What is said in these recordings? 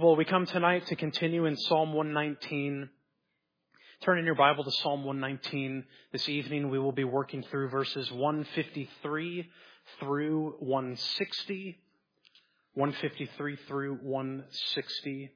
Well, we come tonight to continue in Psalm 119. Turn in your Bible to Psalm 119. This evening we will be working through verses 153 through 160. 153 through 160.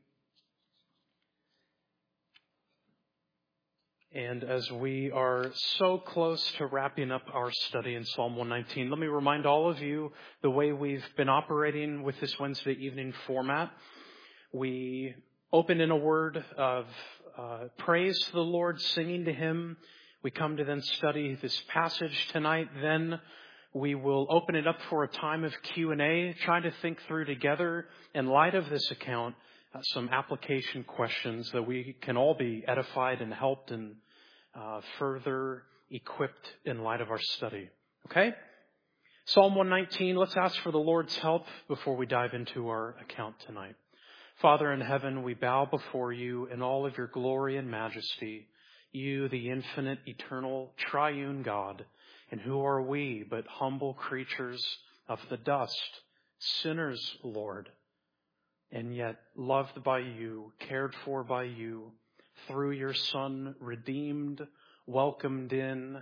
And as we are so close to wrapping up our study in Psalm 119, let me remind all of you the way we've been operating with this Wednesday evening format. We open in a word of praise to the Lord, singing to Him. We come to then study this passage tonight. Then we will open it up for a time of Q&A, trying to think through together, in light of this account, some application questions that we can all be edified and helped and further equipped in light of our study. Okay? Psalm 119, let's ask for the Lord's help before we dive into our account tonight. Father in heaven, we bow before you in all of your glory and majesty, you, the infinite, eternal, triune God. And who are we but humble creatures of the dust, sinners, Lord, and yet loved by you, cared for by you, through your Son, redeemed, welcomed in.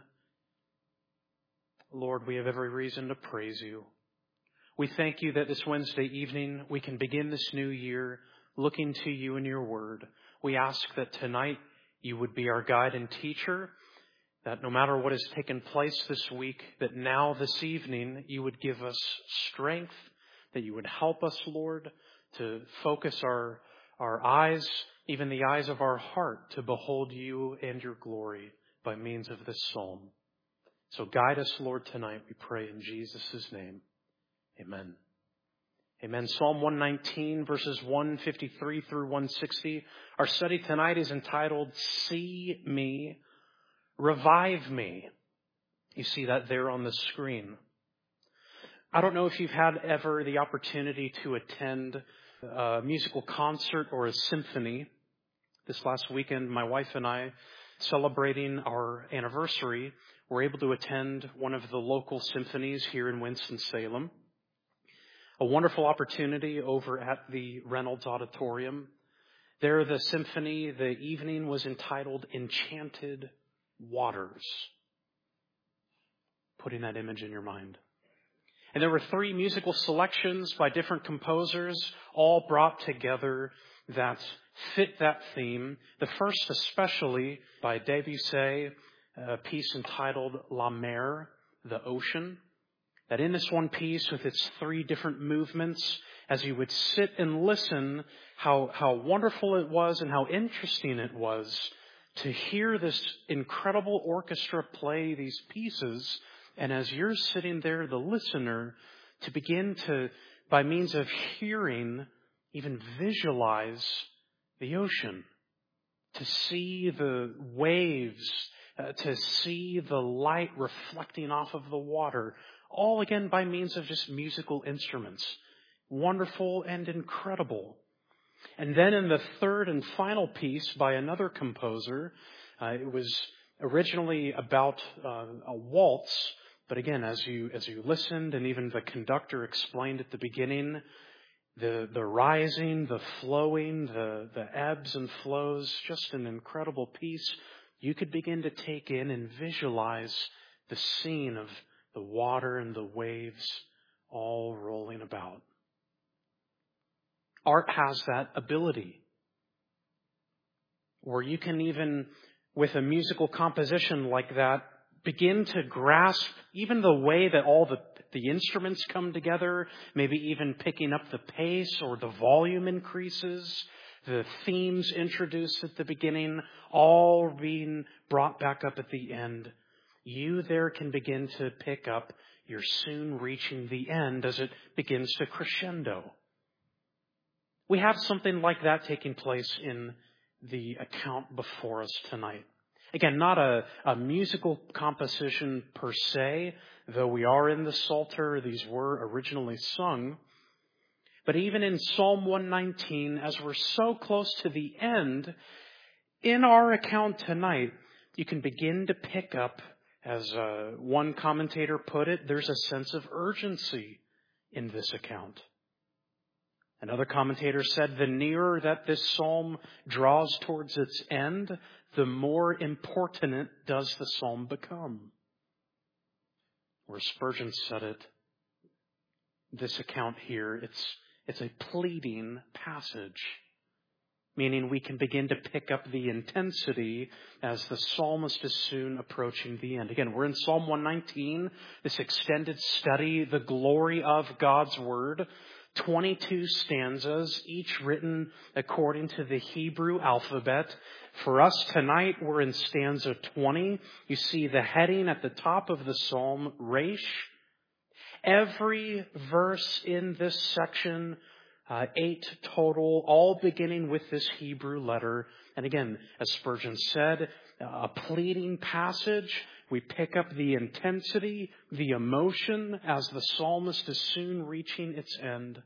Lord, we have every reason to praise you. We thank you that this Wednesday evening we can begin this new year looking to you and your word. We ask that tonight you would be our guide and teacher, that no matter what has taken place this week, that now this evening you would give us strength, that you would help us, Lord, to focus our eyes, even the eyes of our heart, to behold you and your glory by means of this psalm. So guide us, Lord, tonight, we pray in Jesus' name. Amen. Amen. Psalm 119, verses 153 through 160. Our study tonight is entitled, See Me, Revive Me. You see that there on the screen. I don't know if you've had ever the opportunity to attend a musical concert or a symphony. This last weekend, my wife and I, celebrating our anniversary, were able to attend one of the local symphonies here in Winston-Salem. A wonderful opportunity over at the Reynolds Auditorium. There, the symphony, the evening was entitled Enchanted Waters. Putting that image in your mind. And there were 3 musical selections by different composers, all brought together that fit that theme. The first especially by Debussy, a piece entitled La Mer, the ocean. That in this one piece with its 3 different movements, as you would sit and listen, how wonderful it was and how interesting it was to hear this incredible orchestra play these pieces. And as you're sitting there, the listener, to begin to, by means of hearing, even visualize the ocean, to see the waves, to see the light reflecting off of the water, all again by means of just musical instruments. Wonderful and incredible. And then in the third and final piece by another composer, it was originally about a waltz. But again, as you listened, and even the conductor explained at the beginning, the rising, the flowing, the ebbs and flows, just an incredible piece. You could begin to take in and visualize the scene of the water and the waves all rolling about. Art has that ability, where you can even, with a musical composition like that, begin to grasp even the way that all the instruments come together, maybe even picking up the pace or the volume increases, the themes introduced at the beginning, all being brought back up at the end. You there can begin to pick up, you're soon reaching the end as it begins to crescendo. We have something like that taking place in the account before us tonight. Again, not a musical composition per se, though we are in the Psalter, these were originally sung. But even in Psalm 119, as we're so close to the end, in our account tonight, you can begin to pick up, as one commentator put it, there's a sense of urgency in this account. Another commentator said, the nearer that this psalm draws towards its end, the more important does the psalm become. Or Spurgeon said it, this account here, it's a pleading passage, meaning we can begin to pick up the intensity as the psalmist is soon approaching the end. Again, we're in Psalm 119, this extended study, the glory of God's Word. 22 stanzas, each written according to the Hebrew alphabet. For us tonight, we're in stanza 20. You see the heading at the top of the psalm, Resh. Every verse in this section, 8 total, all beginning with this Hebrew letter. And again, as Spurgeon said, a pleading passage. We pick up the intensity, the emotion as the psalmist is soon reaching its end.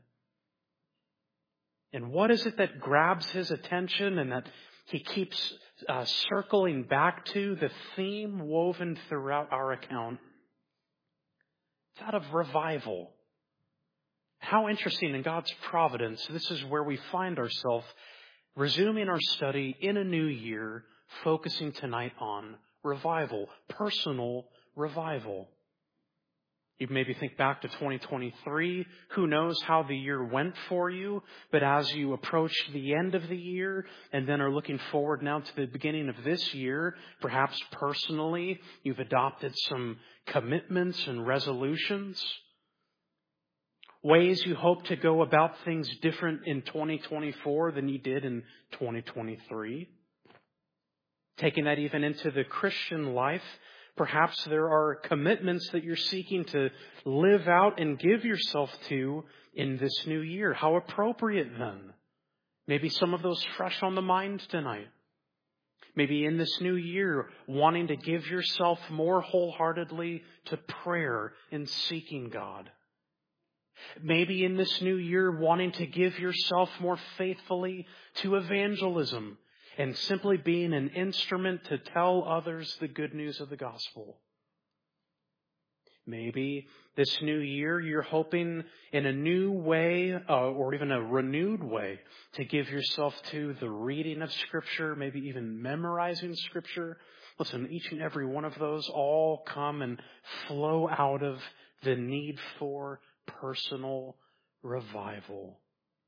And what is it that grabs his attention and that he keeps circling back to? The theme woven throughout our account. It's that of revival. How interesting in God's providence. This is where we find ourselves resuming our study in a new year, focusing tonight on revival, personal revival. You maybe think back to 2023. Who knows how the year went for you? But as you approach the end of the year and then are looking forward now to the beginning of this year, perhaps personally, you've adopted some commitments and resolutions. Ways you hope to go about things different in 2024 than you did in 2023. Taking that even into the Christian life, perhaps there are commitments that you're seeking to live out and give yourself to in this new year. How appropriate then. Maybe some of those fresh on the mind tonight. Maybe in this new year, wanting to give yourself more wholeheartedly to prayer and seeking God. Maybe in this new year, wanting to give yourself more faithfully to evangelism and simply being an instrument to tell others the good news of the gospel. Maybe this new year, you're hoping in a new way or even a renewed way to give yourself to the reading of Scripture, maybe even memorizing Scripture. Listen, each and every one of those all come and flow out of the need for personal revival.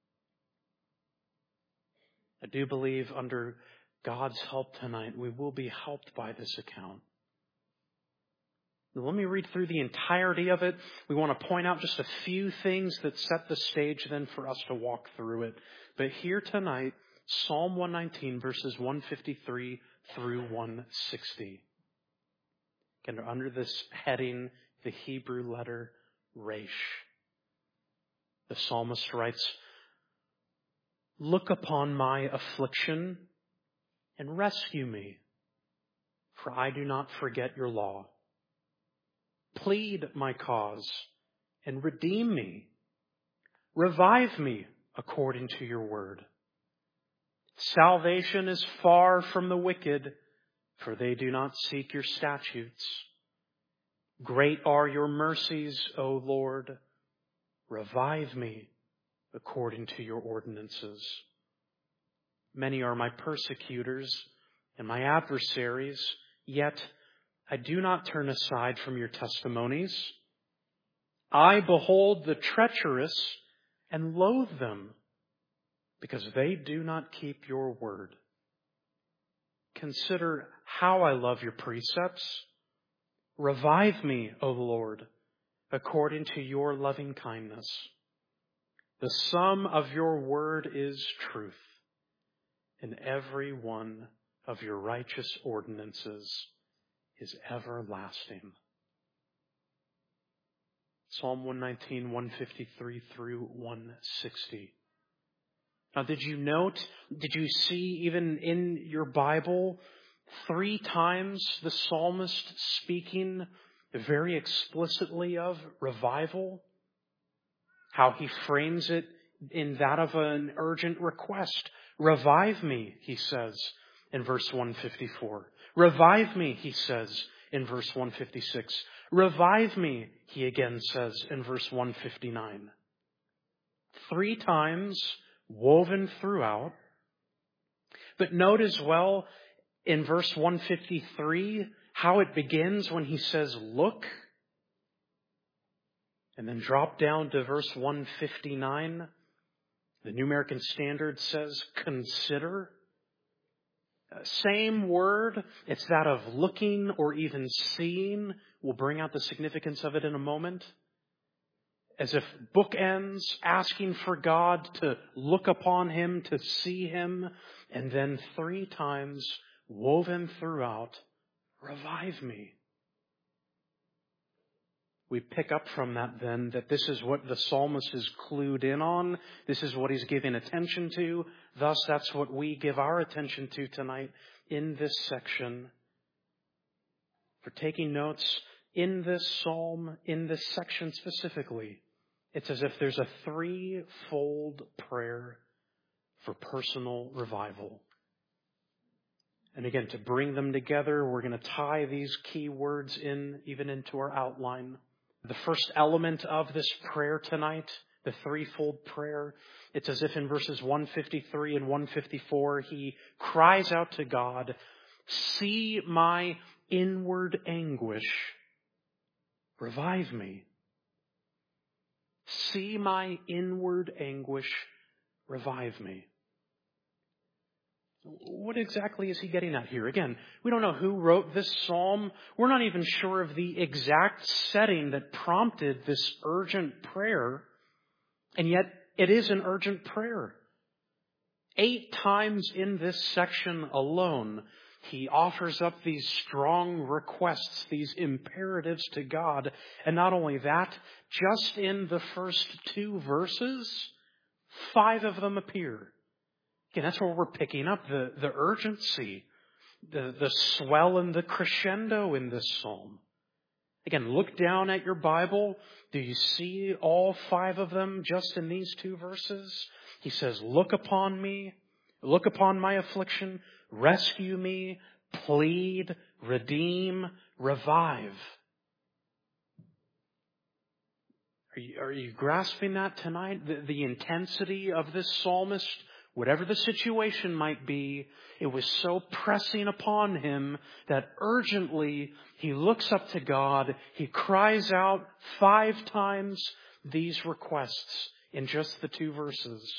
I do believe under God's help tonight, we will be helped by this account. Now, let me read through the entirety of it. We want to point out just a few things that set the stage then for us to walk through it. But here tonight, Psalm 119, verses 153 through 160. Again, under this heading, the Hebrew letter Resh. The psalmist writes, "Look upon my affliction and rescue me, for I do not forget your law. Plead my cause and redeem me. Revive me according to your word. Salvation is far from the wicked, for they do not seek your statutes. Great are your mercies, O Lord. Revive me according to your ordinances. Many are my persecutors and my adversaries, yet I do not turn aside from your testimonies. I behold the treacherous and loathe them, because they do not keep your word. Consider how I love your precepts. Revive me, O Lord, according to your loving kindness. The sum of your word is truth, and every one of your righteous ordinances is everlasting." Psalm 119, 153 through 160. Now, did you see even in your Bible 3 times the psalmist speaking very explicitly of revival? How he frames it in that of an urgent request. Revive me, he says in verse 154. Revive me, he says in verse 156. Revive me, he again says in verse 159. 3 times woven throughout. But note as well in verse 153 how it begins when he says, look. And then drop down to verse 159. The New American Standard says, consider. Same word. It's that of looking or even seeing. We'll bring out the significance of it in a moment. As if bookends, asking for God to look upon him, to see him, and then 3 times woven throughout, revive me. We pick up from that then that this is what the psalmist is clued in on. This is what he's giving attention to. Thus, that's what we give our attention to tonight in this section. For taking notes in this psalm, in this section specifically, it's as if there's a 3-fold prayer for personal revival. And again, to bring them together, we're going to tie these key words in, even into our outline. The first element of this prayer tonight, the 3-fold prayer, it's as if in verses 153 and 154, he cries out to God, see my inward anguish, revive me. See my inward anguish, revive me. What exactly is he getting at here? Again, we don't know who wrote this psalm. We're not even sure of the exact setting that prompted this urgent prayer. And yet, it is an urgent prayer. 8 times in this section alone, he offers up these strong requests, these imperatives to God. And not only that, just in the first 2 verses, 5 of them appear. Again, that's where we're picking up the urgency, the swell and the crescendo in this psalm. Again, look down at your Bible. Do you see all 5 of them just in these 2 verses? He says, look upon me, look upon my affliction, rescue me, plead, redeem, revive. Are you grasping that tonight? The intensity of this psalmist, whatever the situation might be, it was so pressing upon him that urgently he looks up to God. He cries out 5 times these requests in just the 2 verses.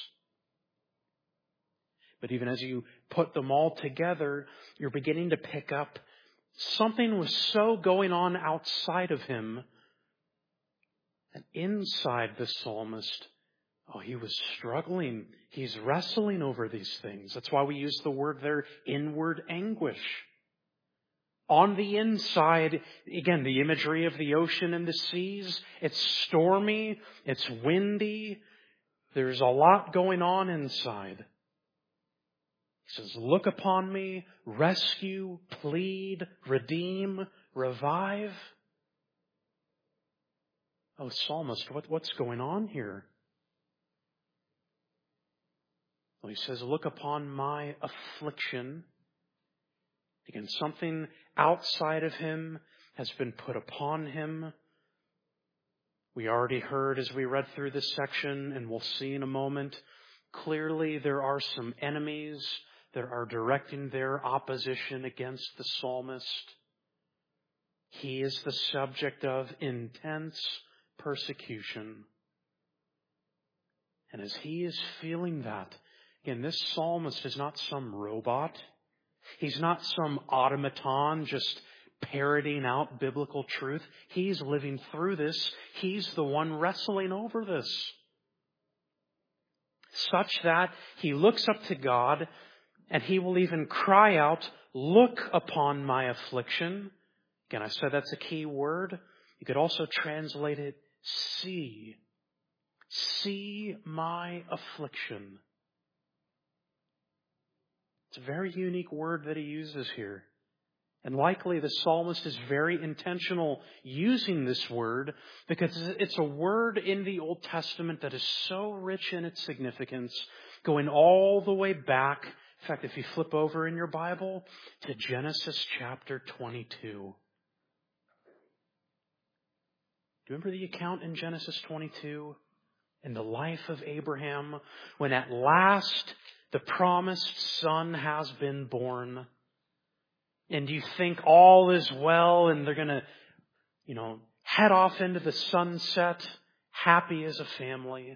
But even as you put them all together, you're beginning to pick up something was so going on outside of him and inside the psalmist. Oh, he was struggling. He's wrestling over these things. That's why we use the word there, inward anguish. On the inside, again, the imagery of the ocean and the seas, it's stormy, it's windy. There's a lot going on inside. He says, look upon me, rescue, plead, redeem, revive. Oh, psalmist, what's going on here? Well, he says, look upon my affliction. Again, something outside of him has been put upon him. We already heard as we read through this section, and we'll see in a moment, clearly there are some enemies that are directing their opposition against the psalmist. He is the subject of intense persecution. And as he is feeling that, again, this psalmist is not some robot. He's not some automaton just parroting out biblical truth. He's living through this. He's the one wrestling over this. Such that he looks up to God and he will even cry out, look upon my affliction. Again, I said that's a key word. You could also translate it, see. See my affliction. It's a very unique word that he uses here. And likely the psalmist is very intentional using this word because it's a word in the Old Testament that is so rich in its significance, going all the way back. In fact, if you flip over in your Bible to Genesis chapter 22. Do you remember the account in Genesis 22? in the life of Abraham when at last the promised son has been born. And you think all is well and they're going to, head off into the sunset, happy as a family.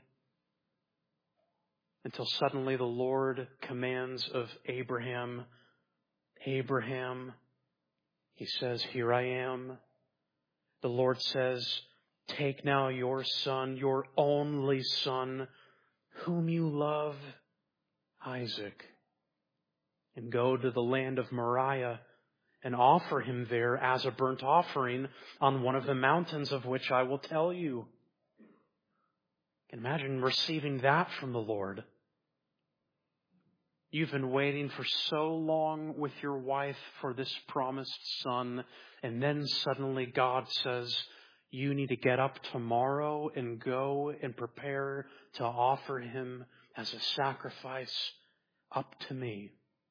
Until suddenly the Lord commands of Abraham, Abraham, he says, here I am. The Lord says, take now your son, your only son, whom you love, Isaac, and go to the land of Moriah and offer him there as a burnt offering on one of the mountains of which I will tell you. Imagine receiving that from the Lord. You've been waiting for so long with your wife for this promised son, and then suddenly God says, you need to get up tomorrow and go and prepare to offer him as a sacrifice up to me.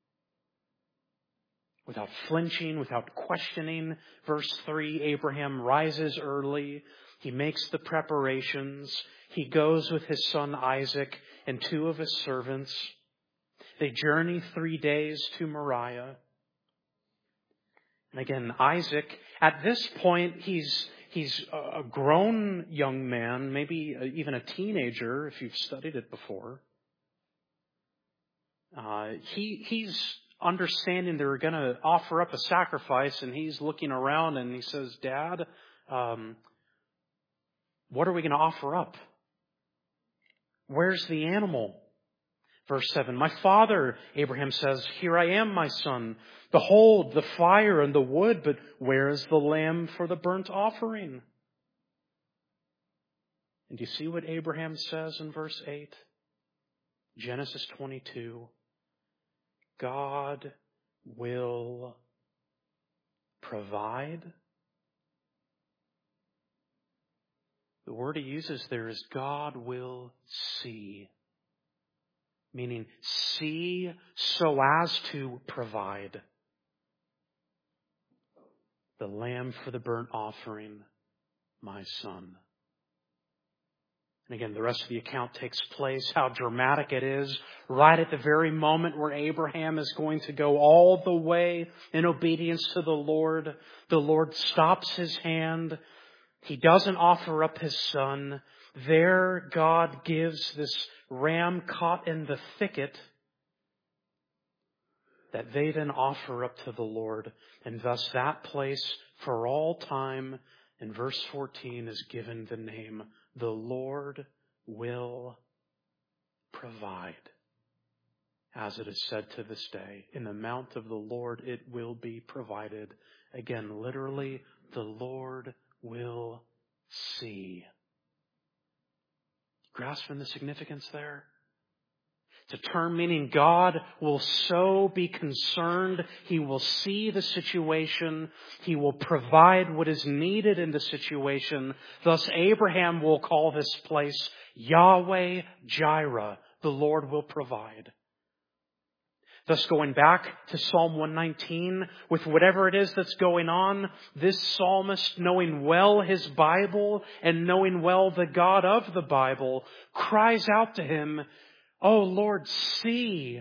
Without flinching, without questioning, verse 3, Abraham rises early. He makes the preparations. He goes with his son Isaac and 2 of his servants. They journey 3 days to Moriah. And again, Isaac, at this point, he's a grown young man, maybe even a teenager if you've studied it before. He's understanding they're going to offer up a sacrifice, and he's looking around and he says, Dad, what are we going to offer up? Where's the animal? Verse 7, my father, Abraham says, here I am, my son. Behold, the fire and the wood, but where is the lamb for the burnt offering? And do you see what Abraham says in verse 8? Genesis 22. God will provide. The word he uses there is God will see. Meaning see so as to provide. The lamb for the burnt offering, my son. And again, the rest of the account takes place, how dramatic it is, right at the very moment where Abraham is going to go all the way in obedience to the Lord. The Lord stops his hand. He doesn't offer up his son. There, God gives this ram caught in the thicket that they then offer up to the Lord. And thus that place for all time, in verse 14, is given the name, the Lord will provide. As it is said to this day, in the mount of the Lord it will be provided. Again, literally, the Lord will see. Grasping the significance there? It's a term meaning God will so be concerned. He will see the situation. He will provide what is needed in the situation. Thus, Abraham will call this place Yahweh Jireh. The Lord will provide. Thus, going back to Psalm 119, with whatever it is that's going on, this psalmist, knowing well his Bible and knowing well the God of the Bible, cries out to him, "Oh Lord, see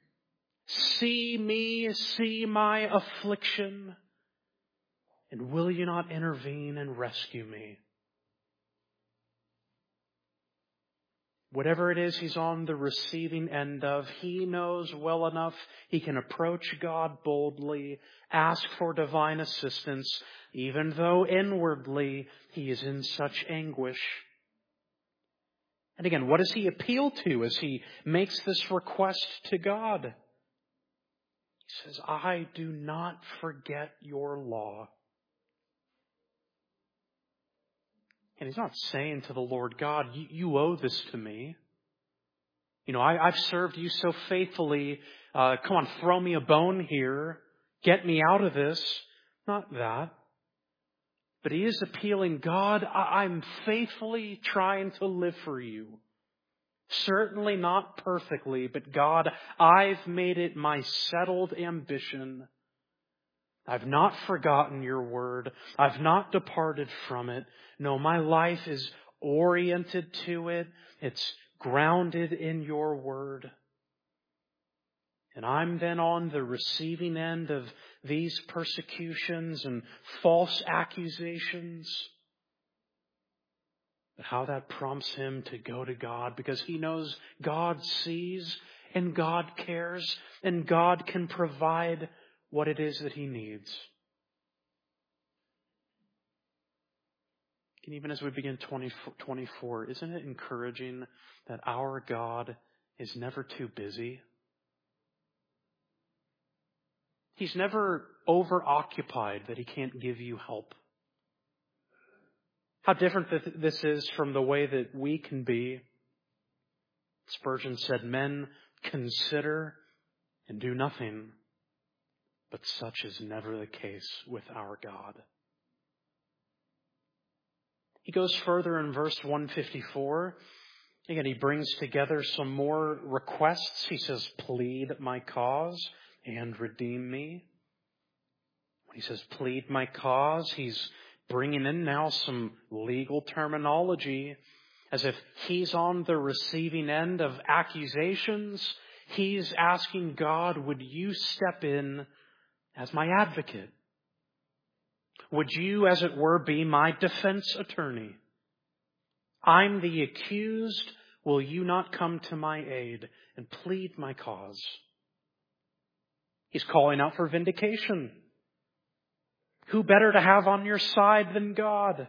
me, see my affliction, and will you not intervene and rescue me?" Whatever it is he's on the receiving end of, he knows well enough he can approach God boldly, ask for divine assistance, even though inwardly he is in such anguish. And again, what does he appeal to as he makes this request to God? He says, "I do not forget your law." And he's not saying to the Lord God, you owe this to me. I've served you so faithfully. Come on, throw me a bone here. Get me out of this. Not that. But he is appealing, God, I'm faithfully trying to live for you. Certainly not perfectly, but God, I've made it my settled ambition. I've not forgotten your word. I've not departed from it. No, my life is oriented to it. It's grounded in your word. And I'm then on the receiving end of these persecutions and false accusations. But how that prompts him to go to God, because he knows God sees and God cares and God can provide what it is that he needs. And even as we begin 2024, isn't it encouraging that our God is never too busy? He's never overoccupied that he can't give you help. How different this is from the way that we can be. Spurgeon said, men consider and do nothing, but such is never the case with our God. He goes further in verse 154. Again, he brings together some more requests. He says, plead my cause and redeem me. When he says, plead my cause, he's bringing in now some legal terminology as if he's on the receiving end of accusations. He's asking God, would you step in as my advocate? Would you, as it were, be my defense attorney? I'm the accused. Will you not come to my aid and plead my cause? He's calling out for vindication. Who better to have on your side than God?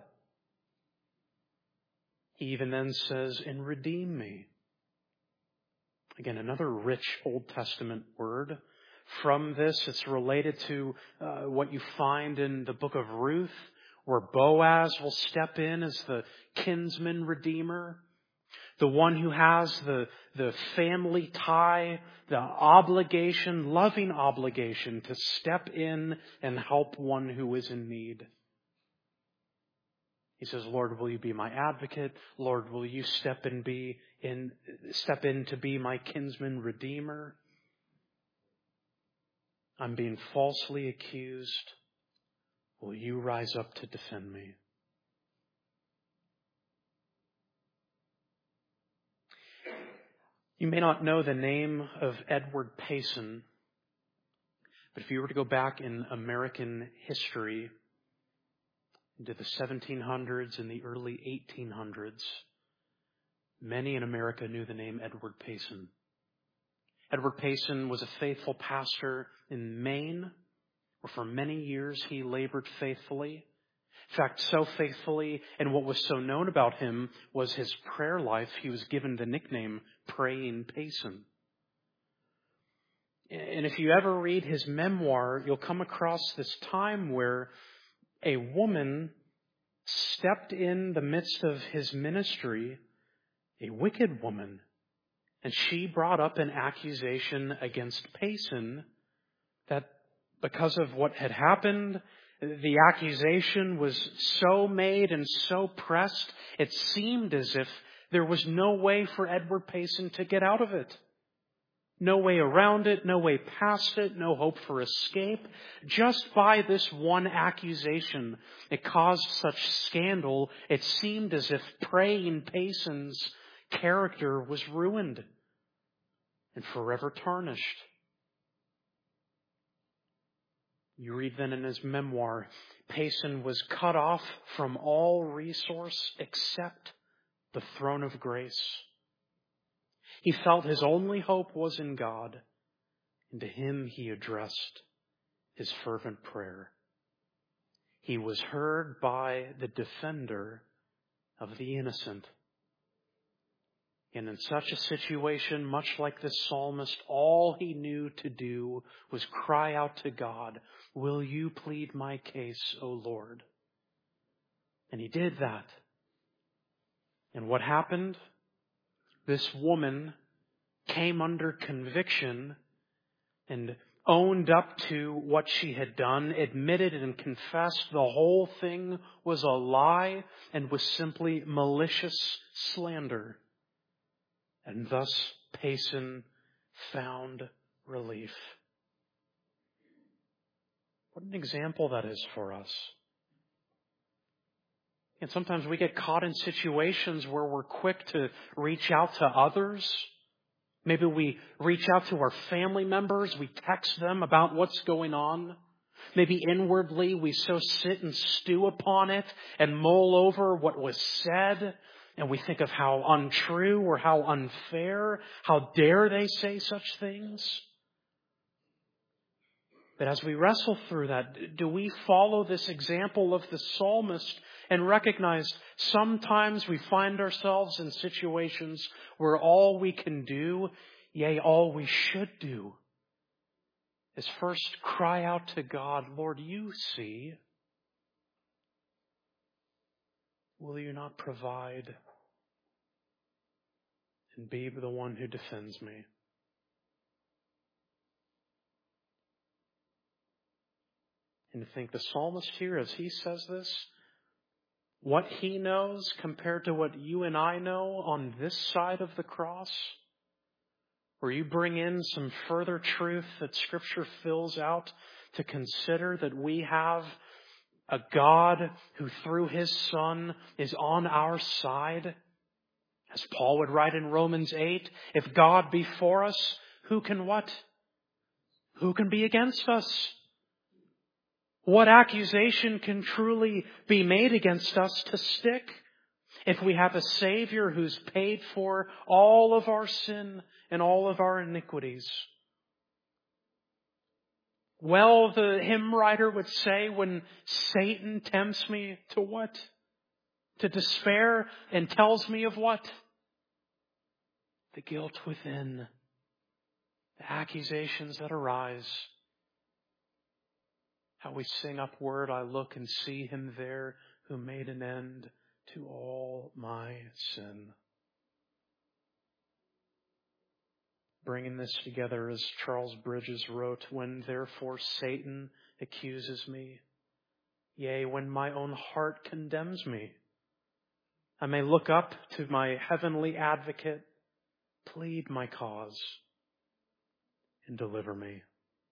He even then says, and redeem me. Again, another rich Old Testament word. From this, it's related to what you find in the book of Ruth, where Boaz will step in as the kinsman redeemer, the one who has the family tie, the obligation, loving obligation to step in and help one who is in need. He says, Lord, will you be my advocate? Lord, will you step in to be my kinsman redeemer? I'm being falsely accused. Will you rise up to defend me? You may not know the name of Edward Payson, but if you were to go back in American history into the 1700s and the early 1800s, many in America knew the name Edward Payson. Edward Payson was a faithful pastor in Maine, where for many years he labored faithfully. In fact, so faithfully, and what was so known about him was his prayer life. He was given the nickname Praying Payson. And if you ever read his memoir, you'll come across this time where a woman stepped in the midst of his ministry, a wicked woman, and she brought up an accusation against Payson that because of what had happened, the accusation was so made and so pressed, it seemed as if there was no way for Edward Payson to get out of it. No way around it, no way past it, no hope for escape. Just by this one accusation, it caused such scandal, it seemed as if Praying Payson's character was ruined and forever tarnished. You read then in his memoir, Payson was cut off from all resource except the throne of grace. He felt his only hope was in God, and to him he addressed his fervent prayer. He was heard by the defender of the innocent. And in such a situation, much like this psalmist, all he knew to do was cry out to God, will you plead my case, O Lord? And he did that. And what happened? This woman came under conviction and owned up to what she had done, admitted and confessed the whole thing was a lie and was simply malicious slander. And thus Payson found relief. What an example that is for us. And sometimes we get caught in situations where we're quick to reach out to others. Maybe we reach out to our family members. We text them about what's going on. Maybe inwardly we so sit and stew upon it and mull over what was said. And we think of how untrue or how unfair. How dare they say such things? But as we wrestle through that, do we follow this example of the psalmist and recognize sometimes we find ourselves in situations where all we can do, yea, all we should do, is first cry out to God, Lord, you see. Will you not provide and be the one who defends me? And to think the psalmist here, as he says this, what he knows compared to what you and I know on this side of the cross, where you bring in some further truth that Scripture fills out to consider that we have a God who through His Son is on our side. As Paul would write in Romans 8, if God be for us, who can what? Who can be against us? What accusation can truly be made against us to stick if we have a Savior who's paid for all of our sin and all of our iniquities? Well, the hymn writer would say, when Satan tempts me to what? To despair, and tells me of what? The guilt within, the accusations that arise. How we sing upward, I look and see Him there who made an end to all my sin. Bringing this together, as Charles Bridges wrote, when therefore Satan accuses me, yea, when my own heart condemns me, I may look up to my heavenly advocate, plead my cause, and deliver me.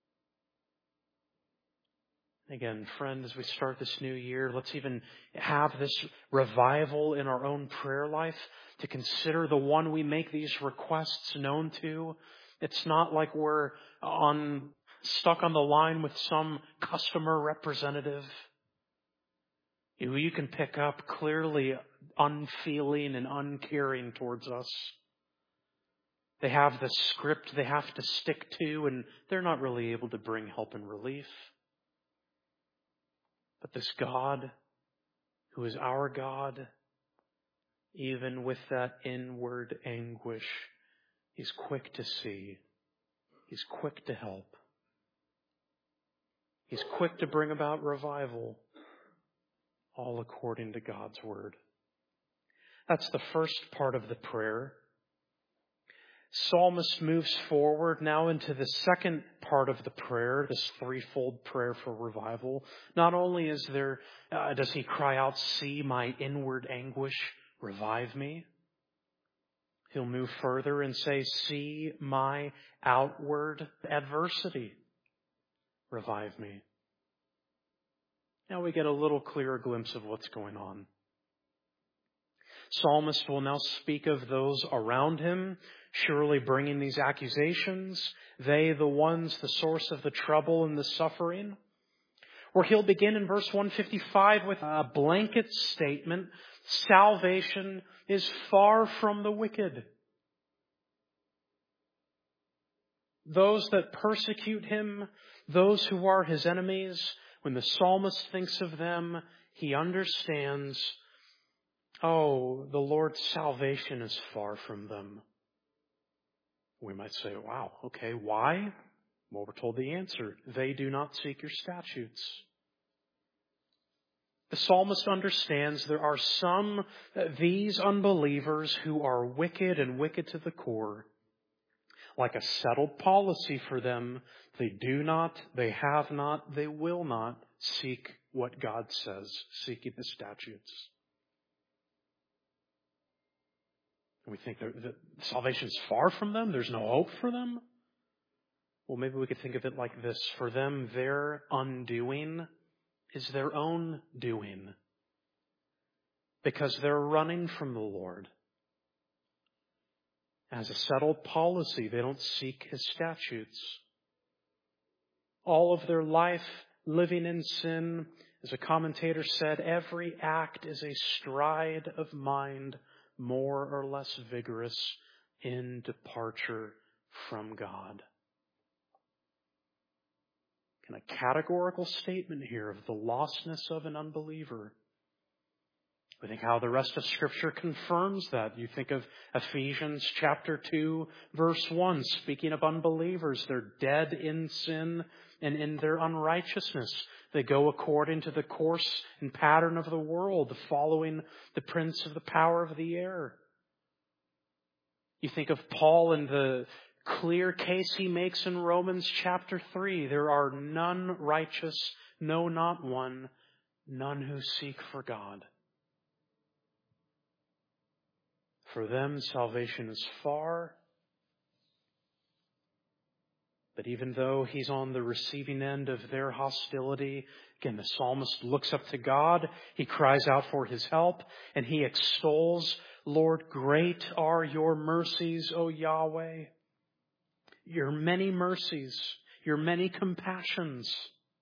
Again, friend, as we start this new year, let's even have this revival in our own prayer life to consider the one we make these requests known to. It's not like we're stuck on the line with some customer representative who you can pick up clearly unfeeling and uncaring towards us. They have the script they have to stick to, and they're not really able to bring help and relief. But this God, who is our God, even with that inward anguish, He's quick to see. He's quick to help. He's quick to bring about revival, all according to God's word. That's the first part of the prayer. Psalmist moves forward now into the second part of the prayer, this threefold prayer for revival. Not only does he cry out, see my inward anguish, revive me. He'll move further and say, see my outward adversity, revive me. Now we get a little clearer glimpse of what's going on. Psalmist will now speak of those around him, surely bringing these accusations, they the ones, the source of the trouble and the suffering. Or he'll begin in verse 155 with a blanket statement, salvation is far from the wicked. Those that persecute him, those who are his enemies, when the psalmist thinks of them, he understands, oh, the Lord's salvation is far from them. We might say, wow, okay, why? Well, we're told the answer. They do not seek your statutes. The psalmist understands there are some, these unbelievers, who are wicked and wicked to the core. Like a settled policy for them, they do not, they have not, they will not seek what God says, seeking the statutes. We think that salvation is far from them. There's no hope for them. Well, maybe we could think of it like this. For them, their undoing is their own doing. because they're running from the Lord. As a settled policy, they don't seek His statutes. All of their life living in sin, as a commentator said, every act is a stride of mind, more or less vigorous in departure from God. And a categorical statement here of the lostness of an unbeliever. We think how the rest of Scripture confirms that. You think of Ephesians chapter 2, verse 1, speaking of unbelievers. They're dead in sin and in their unrighteousness. They go according to the course and pattern of the world, following the prince of the power of the air. You think of Paul and the clear case he makes in Romans chapter 3. There are none righteous, no, not one, none who seek for God. For them, salvation is far. But even though he's on the receiving end of their hostility, again, the psalmist looks up to God. He cries out for His help, and he extols, Lord, great are your mercies, O Yahweh. Your many mercies, your many compassions.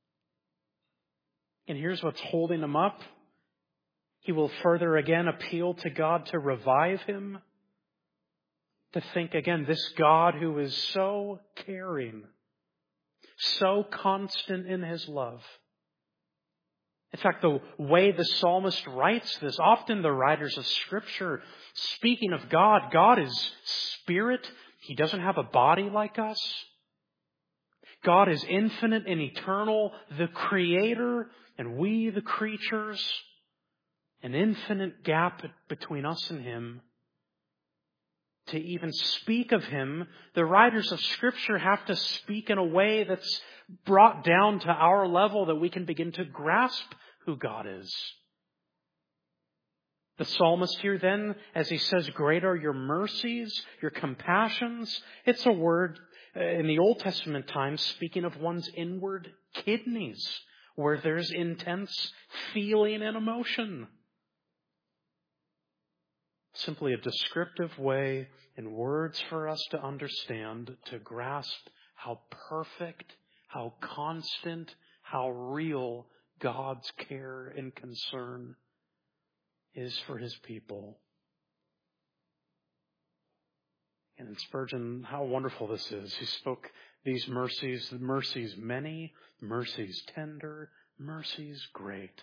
And here's what's holding him up. He will further again appeal to God to revive him. To think again, this God who is so caring, so constant in His love. In fact, the way the psalmist writes this, often the writers of Scripture, speaking of God, God is spirit. He doesn't have a body like us. God is infinite and eternal, the Creator, and we the creatures. An infinite gap between us and Him. To even speak of Him, the writers of Scripture have to speak in a way that's brought down to our level that we can begin to grasp who God is. The psalmist here then, as he says, great are your mercies, your compassions. It's a word in the Old Testament times speaking of one's inward kidneys, where there's intense feeling and emotion. Simply a descriptive way in words for us to understand, to grasp how perfect, how constant, how real God's care and concern is for His people. And in Spurgeon, how wonderful this is. He spoke these mercies, mercies many, mercies tender, mercies great.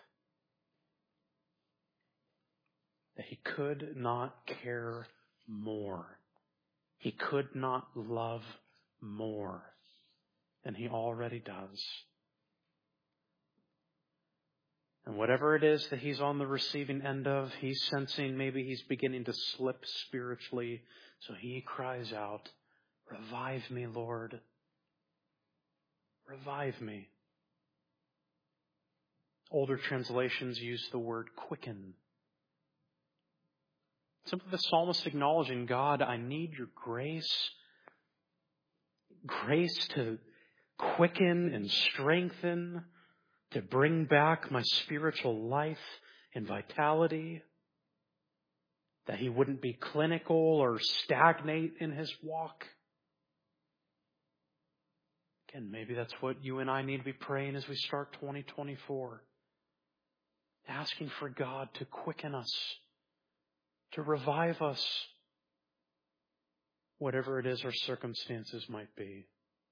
That He could not care more. He could not love more than He already does. And whatever it is that he's on the receiving end of, he's sensing maybe he's beginning to slip spiritually. So he cries out, revive me, Lord. Revive me. Older translations use the word quicken. Simply the psalmist acknowledging, God, I need your grace. Grace to quicken and strengthen, to bring back my spiritual life and vitality. That he wouldn't be clinical or stagnate in his walk. Again, maybe that's what you and I need to be praying as we start 2024. Asking for God to quicken us, to revive us, whatever it is our circumstances might be.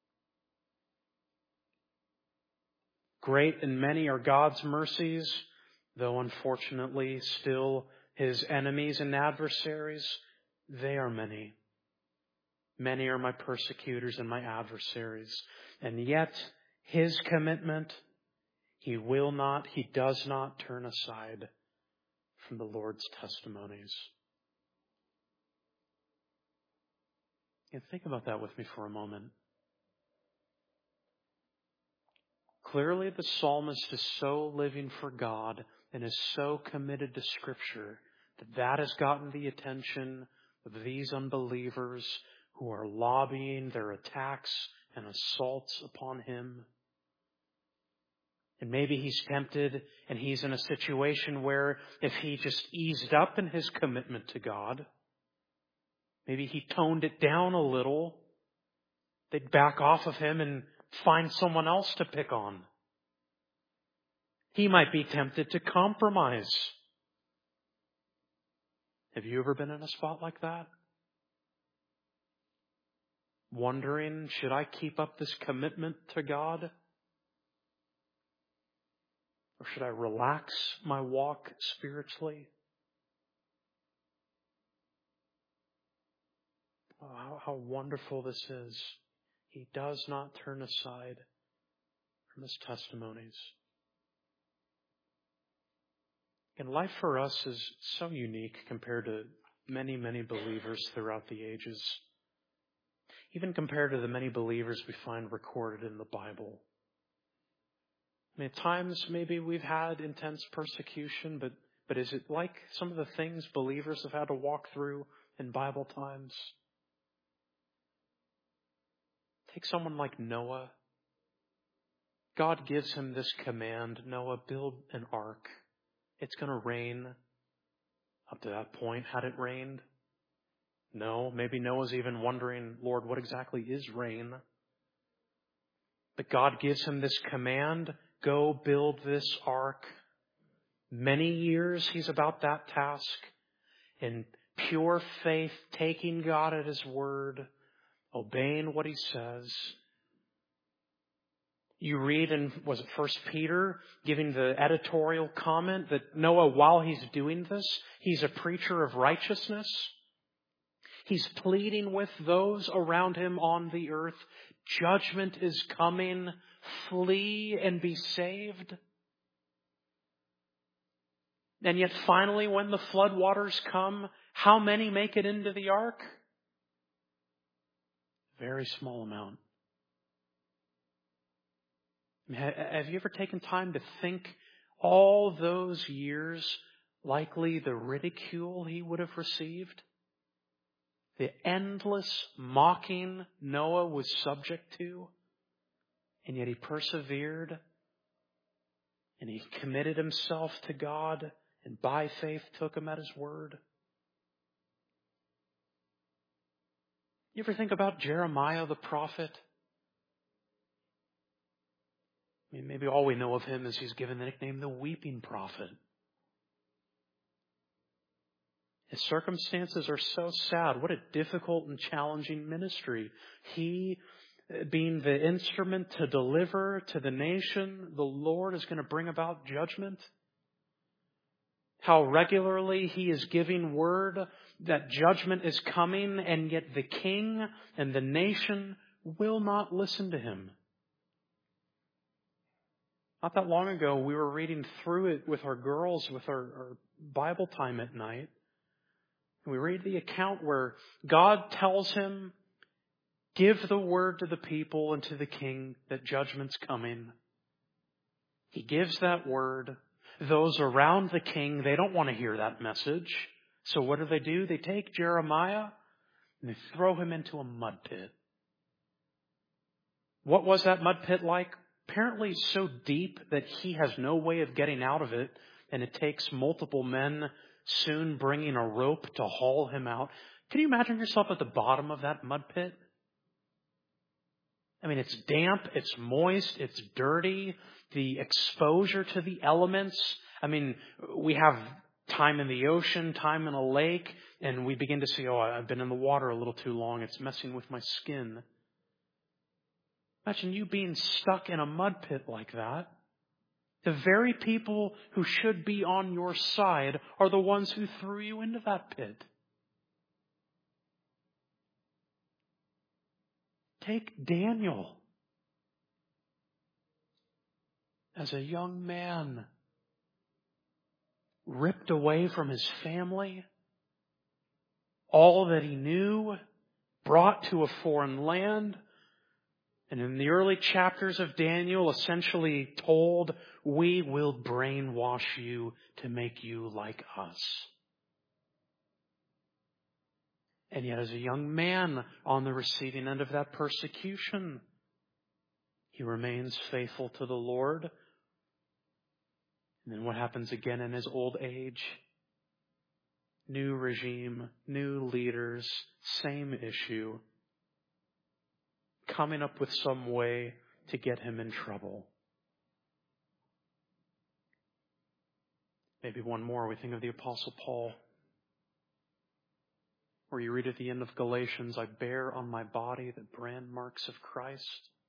Great and many are God's mercies, though unfortunately still His enemies and adversaries, they are many. Many are my persecutors and my adversaries. And yet, His commitment, He does not turn aside from the Lord's testimonies. And think about that with me for a moment. Clearly, the psalmist is so living for God and is so committed to Scripture that has gotten the attention of these unbelievers who are lobbying their attacks and assaults upon him. And maybe he's tempted and he's in a situation where if he just eased up in his commitment to God, maybe he toned it down a little, they'd back off of him and find someone else to pick on. He might be tempted to compromise. Have you ever been in a spot like that? Wondering, should I keep up this commitment to God? Or should I relax my walk spiritually? Oh, how wonderful this is. He does not turn aside from his testimonies. And life for us is so unique compared to many, many believers throughout the ages. Even compared to the many believers we find recorded in the Bible. I mean, at times maybe we've had intense persecution, but is it like some of the things believers have had to walk through in Bible times? Take someone like Noah. God gives him this command, Noah, build an ark. It's going to rain. Up to that point, had it rained? No, maybe Noah's even wondering, Lord, what exactly is rain? But God gives him this command, go build this ark. Many years he's about that task. In pure faith, taking God at His word, obeying what He says. You read in, was it 1 Peter, giving the editorial comment that Noah, while he's doing this, he's a preacher of righteousness. He's pleading with those around him on the earth. Judgment is coming. Flee and be saved. And yet finally, when the flood waters come, how many make it into the ark? Very small amount. Have you ever taken time to think all those years, likely the ridicule he would have received? The endless mocking Noah was subject to, and yet he persevered, and he committed himself to God, and by faith took Him at His word. You ever think about Jeremiah the prophet? I mean, maybe all we know of him is he's given the nickname the weeping prophet. His circumstances are so sad. What a difficult and challenging ministry. He, being the instrument to deliver to the nation, the Lord is going to bring about judgment. How regularly he is giving word that judgment is coming, and yet the king and the nation will not listen to him. Not that long ago, we were reading through it with our girls, with our Bible time at night. We read the account where God tells him, give the word to the people and to the king that judgment's coming. He gives that word. Those around the king, they don't want to hear that message. So what do? They take Jeremiah and they throw him into a mud pit. What was that mud pit like? Apparently so deep that he has no way of getting out of it, and it takes multiple men soon bringing a rope to haul him out. Can you imagine yourself at the bottom of that mud pit? I mean, it's damp, it's moist, it's dirty, the exposure to the elements. I mean, we have time in the ocean, time in a lake, and we begin to see, I've been in the water a little too long, it's messing with my skin. Imagine you being stuck in a mud pit like that. The very people who should be on your side are the ones who threw you into that pit. Take Daniel. As a young man, ripped away from his family, all that he knew, brought to a foreign land, and in the early chapters of Daniel, essentially told, we will brainwash you to make you like us. And yet as a young man on the receiving end of that persecution, he remains faithful to the Lord. And then what happens again in his old age? New regime, new leaders, same issue. Coming up with some way to get him in trouble. Maybe one more. We think of the Apostle Paul, where you read at the end of Galatians, I bear on my body the brand marks of Christ.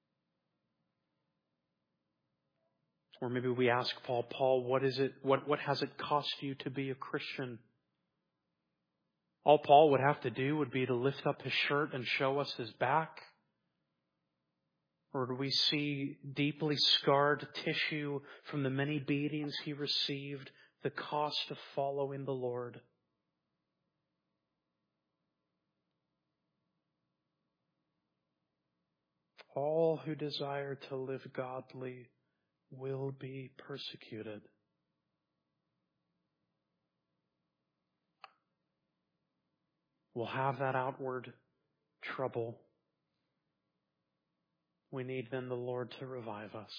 Or maybe we ask Paul, what has it cost you to be a Christian? All Paul would have to do would be to lift up his shirt and show us his back. Or do we see deeply scarred tissue from the many beatings he received, the cost of following the Lord? All who desire to live godly will be persecuted. We'll have that outward trouble. We need then the Lord to revive us.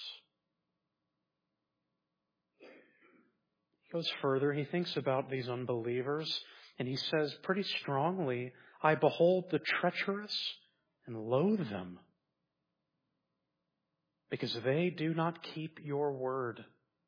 He goes further. He thinks about these unbelievers, and he says pretty strongly, I behold the treacherous and loathe them, because they do not keep your word.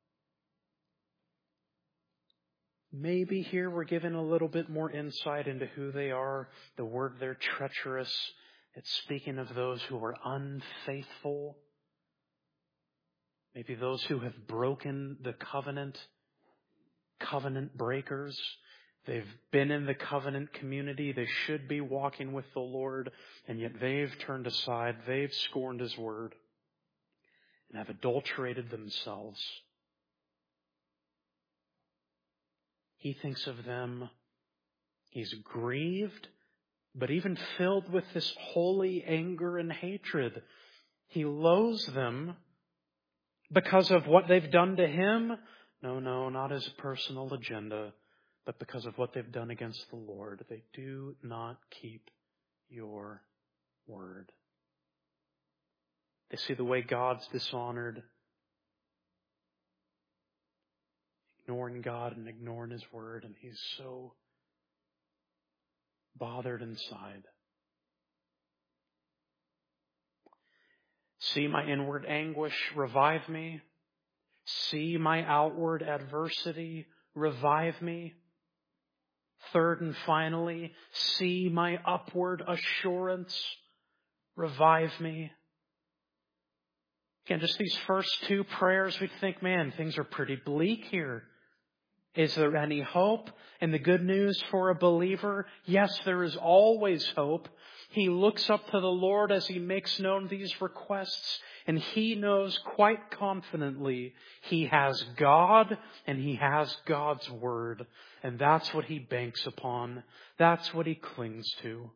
Maybe here we're given a little bit more insight into who they are. The word there, treacherous, it's speaking of those who are unfaithful. Maybe those who have broken the covenant breakers. They've been in the covenant community. They should be walking with the Lord, and yet they've turned aside. They've scorned His word and have adulterated themselves. He thinks of them. He's grieved, but even filled with this holy anger and hatred. He loathes them because of what they've done to him. No, not as a personal agenda, but because of what they've done against the Lord. They do not keep your word. They see the way God's dishonored, ignoring God and ignoring His word, and he's so bothered inside. See my inward anguish, revive me. See my outward adversity, revive me. Third and finally, see my upward assurance, revive me. Again, just these first two prayers, we think, man, things are pretty bleak here. Is there any hope? And the good news for a believer, yes, there is always hope. He looks up to the Lord as he makes known these requests, and he knows quite confidently he has God and he has God's word. And that's what he banks upon. That's what he clings to.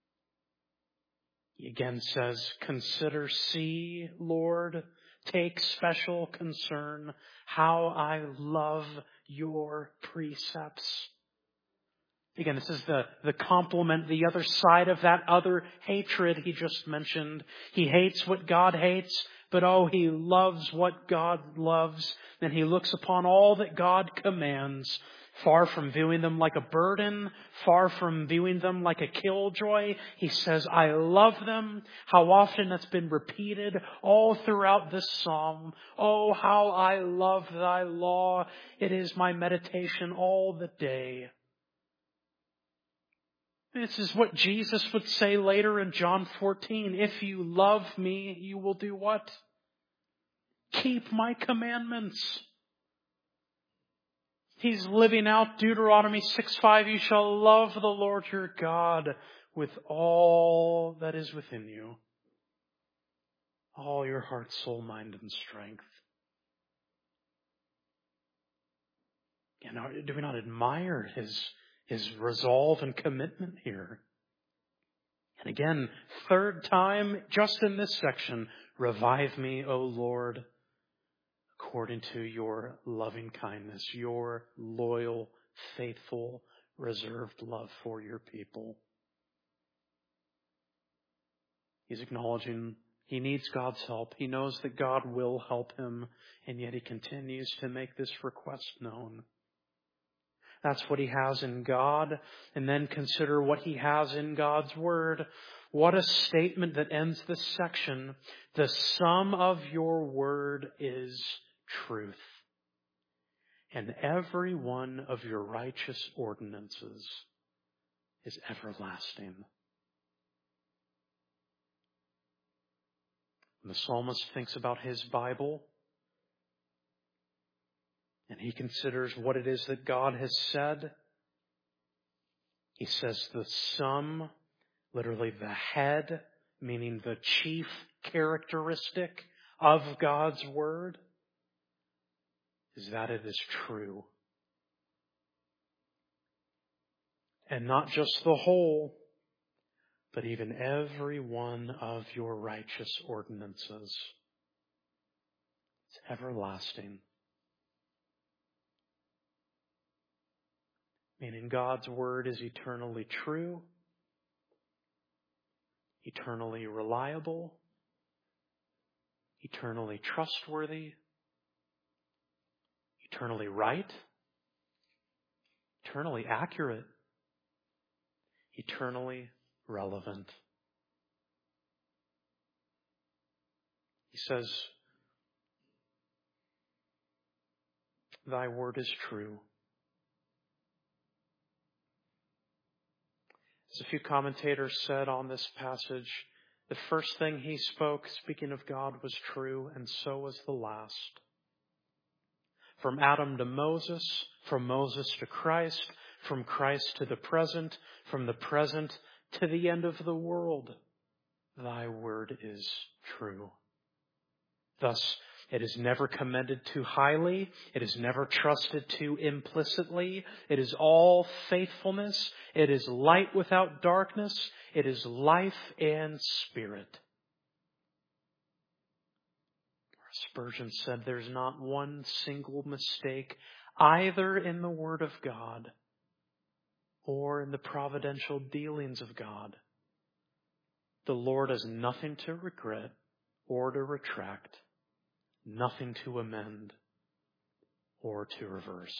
He again says, consider, see, Lord, take special concern how I love your precepts. Again, this is the complement, the other side of that other hatred he just mentioned. He hates what God hates, but he loves what God loves. And he looks upon all that God commands, far from viewing them like a burden, far from viewing them like a killjoy. He says, I love them. How often that's been repeated all throughout this psalm. Oh, how I love thy law. It is my meditation all the day. This is what Jesus would say later in John 14. If you love me, you will do what? Keep my commandments. He's living out Deuteronomy 6:5. You shall love the Lord your God with all that is within you. All your heart, soul, mind, and strength. Do we not admire his resolve and commitment here? And again, third time, just in this section, revive me, O Lord, according to your loving kindness, your loyal, faithful, reserved love for your people. He's acknowledging He needs God's help. He knows that God will help him, and yet he continues to make this request known. That's what he has in God. And then consider what he has in God's Word. What a statement that ends this section. The sum of your word is truth, and every one of your righteous ordinances is everlasting. When the psalmist thinks about his Bible, and he considers what it is that God has said, he says the sum, literally the head, meaning the chief characteristic of God's Word, is that it is true. And not just the whole, but even every one of your righteous ordinances. It's everlasting. Meaning God's Word is eternally true, eternally reliable, eternally trustworthy, eternally right, eternally accurate, eternally relevant. He says, thy word is true. As a few commentators said on this passage, the first thing he spoke, speaking of God, was true, and so was the last. From Adam to Moses, from Moses to Christ, from Christ to the present, from the present to the end of the world, thy word is true. Thus, it is never commended too highly. It is never trusted too implicitly. It is all faithfulness. It is light without darkness. It is life and spirit. Spurgeon said there's not one single mistake either in the Word of God or in the providential dealings of God. The Lord has nothing to regret or to retract, nothing to amend or to reverse.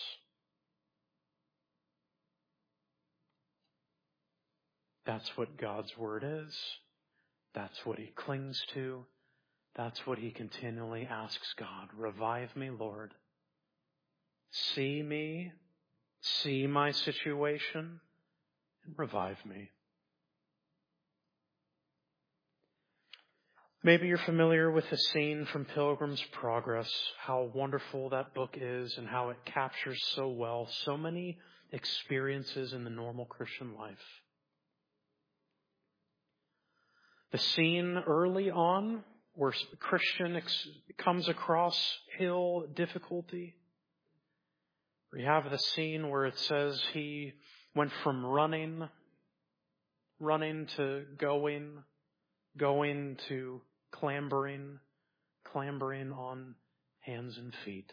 That's what God's Word is. That's what he clings to. That's what he continually asks God. Revive me, Lord. See me, see my situation, and revive me. Maybe you're familiar with the scene from Pilgrim's Progress, how wonderful that book is and how it captures so well so many experiences in the normal Christian life. The scene early on where a Christian comes across hill difficulty. We have the scene where it says he went from running to going to clambering on hands and feet.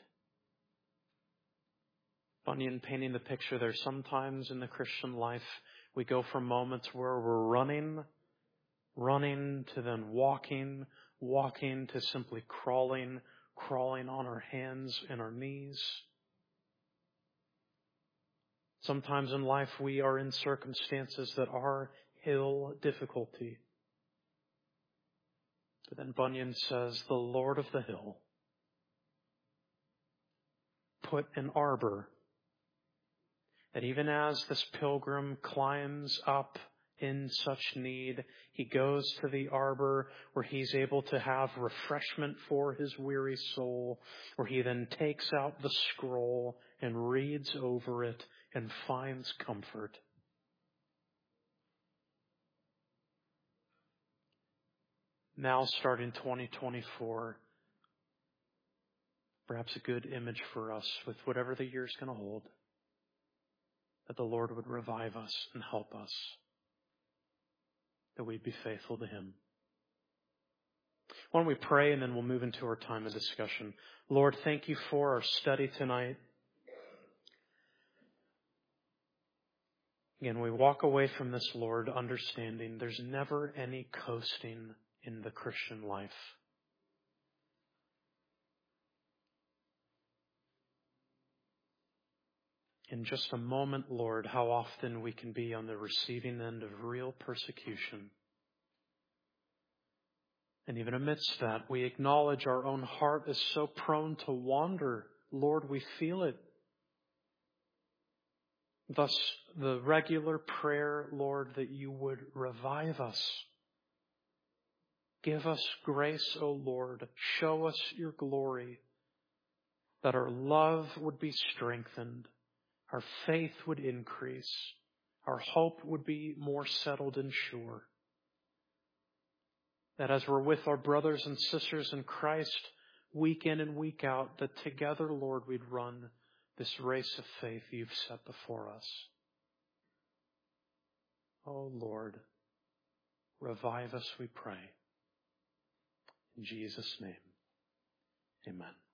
Bunyan painting the picture there. Sometimes in the Christian life, we go from moments where we're running to then walking to simply crawling on our hands and our knees. Sometimes in life we are in circumstances that are hill difficulty. But then Bunyan says, the Lord of the hill put an arbor that even as this pilgrim climbs up in such need, he goes to the arbor where he's able to have refreshment for his weary soul, where he then takes out the scroll and reads over it and finds comfort. Now, starting 2024, perhaps a good image for us with whatever the year's going to hold, that the Lord would revive us and help us, that we'd be faithful to Him. Why don't we pray and then we'll move into our time of discussion. Lord, thank you for our study tonight. Again, we walk away from this, Lord, understanding there's never any coasting in the Christian life. In just a moment, Lord, how often we can be on the receiving end of real persecution. And even amidst that, we acknowledge our own heart is so prone to wander. Lord, we feel it. Thus, the regular prayer, Lord, that you would revive us. Give us grace, O Lord. Show us your glory, that our love would be strengthened, our faith would increase, our hope would be more settled and sure. That as we're with our brothers and sisters in Christ, week in and week out, that together, Lord, we'd run this race of faith you've set before us. Oh, Lord, revive us, we pray. In Jesus' name, amen.